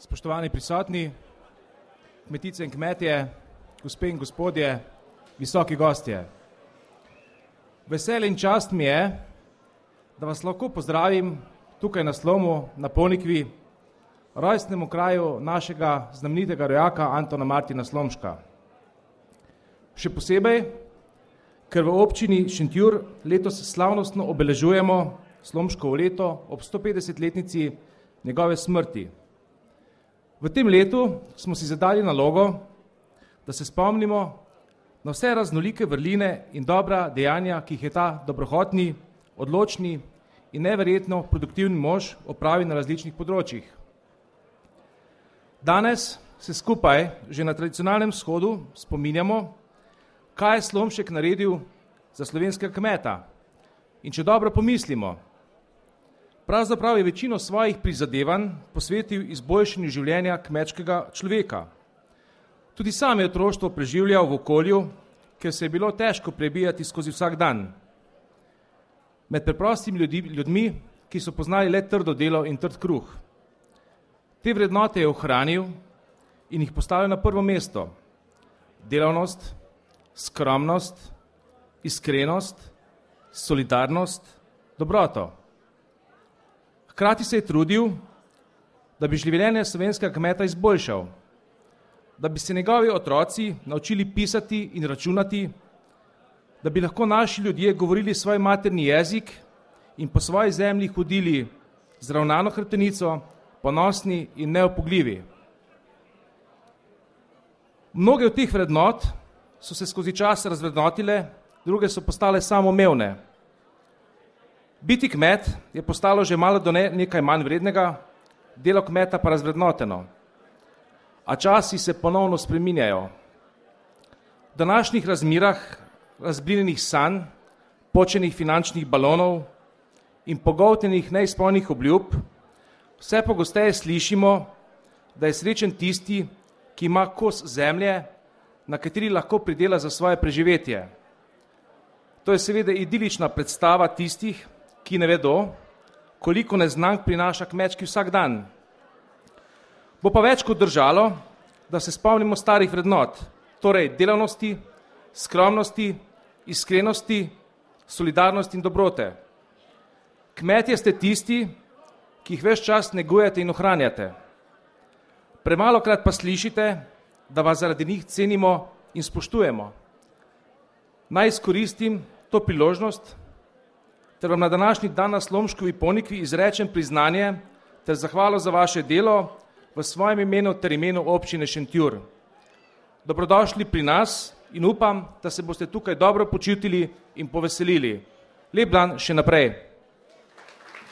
Spoštovani prisotni, kmetice in kmetje, gospe in gospodje, visoki gostje. Veselje in čast mi je, da vas lahko pozdravim tukaj na slomu, na Ponikvi, rojstnemu kraju našega znamenitega rojaka Antona Martina Slomška. Še posebej, ker v občini Šentjur letos slavnostno obeležujemo Slomškovo leto ob 150-letnici njegove smrti. V tem letu smo si zadali nalogo, da se spomnimo na vse raznolike vrline in dobra dejanja, ki jih je ta dobrohotni, odločni in neverjetno produktivni mož opravil na različnih področjih. Danes se skupaj že na tradicionalnem shodu spominjamo, kaj je Slomšek naredil za slovenskega kmeta. In če dobro pomislimo, pravzaprav je večino svojih prizadevanj posvetil izboljšanju življenja kmečkega človeka. Tudi sam je otroštvo preživljal v okolju, ker se je bilo težko prebijati skozi vsak dan. Med preprostimi ljudmi, ki so poznali le trdo delo in trd kruh. Te vrednote je ohranil in jih postavil na prvo mesto. Delavnost, skromnost, iskrenost, solidarnost, dobroto. Hkrati se je trudil, da bi življenje slovenskega kmeta izboljšal, da bi se njegovi otroci naučili pisati in računati, da bi lahko naši ljudje govorili svoj materni jezik in po svoji zemlji hodili z ravnano hrbtenico, ponosni in neopogljivi. Mnoge od teh vrednot so se skozi čas razvrednotile, druge so postale samoumevne. Biti kmet je postalo že malo do nekaj manj vrednega, delo kmeta pa razvrednoteno. A časi se ponovno spreminjajo. V današnjih razmerah razblinjenih sanj, počenih finančnih balonov in pogoltnjenih neizpolnjenih obljub, vse pogosteje slišimo, da je srečen tisti, ki ima kos zemlje, na kateri lahko pridela za svoje preživetje. To je seveda idilična predstava tistih, ki ne vedo, koliko neznank prinaša kmečki vsak dan. Bo pa več kot držalo, da se spomnimo starih vrednot, torej delavnosti, skromnosti, iskrenosti, solidarnosti in dobrote. Kmetje ste tisti, ki jih ves čas negujete in ohranjate. Premalokrat pa slišite, da vas zaradi njih cenimo in spoštujemo. Naj izkoristim to priložnost, ter vam na današnji dan na Slomškovi Ponikvi izrečem priznanje ter zahvalo za vaše delo v svojem imenu ter imenu občine Šentjur. Dobrodošli pri nas in upam, da se boste tukaj dobro počutili in poveselili. Lep dan še naprej.